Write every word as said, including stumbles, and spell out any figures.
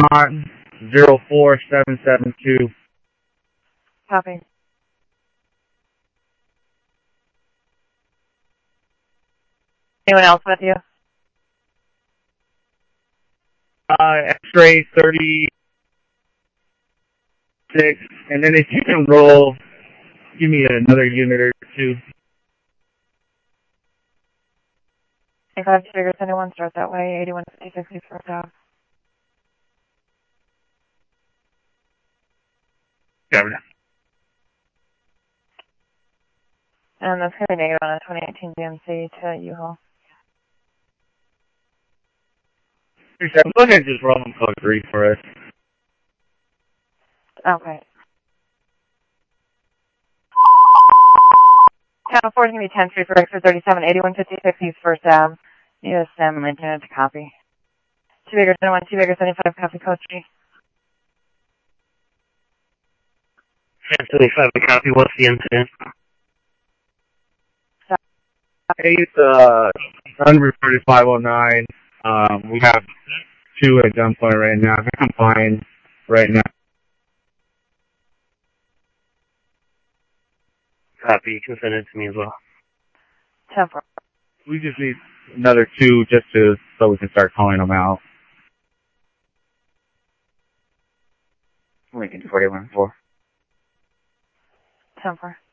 Vermont zero four seven seven two. Copy. Anyone else with you? Uh, X-ray thirty-six, and then if you can roll, give me another unit or two. If I have two figures, anyone start that way, eighty-one fifty-six, East First Ave. Got it. And that's going to be negative on a twenty eighteen D M C to U-Haul. Go ahead and just roll them code three for us. Okay. Channel four is going to be ten three for X-ray thirty-seven, eighty-one fifty-six East First Ave. U S M Lincoln to copy. Two bigger, one, two bigger, seventy-five, copy code three. seventy-five, copy. What's the incident? Hey, it's uh, unreported five oh nine. Um, we have two at gunpoint right now. They're complying right now. Copy. You can send it to me as well. ten four. We just need another two just to so we can start calling them out. We can do forty-one four. ten four.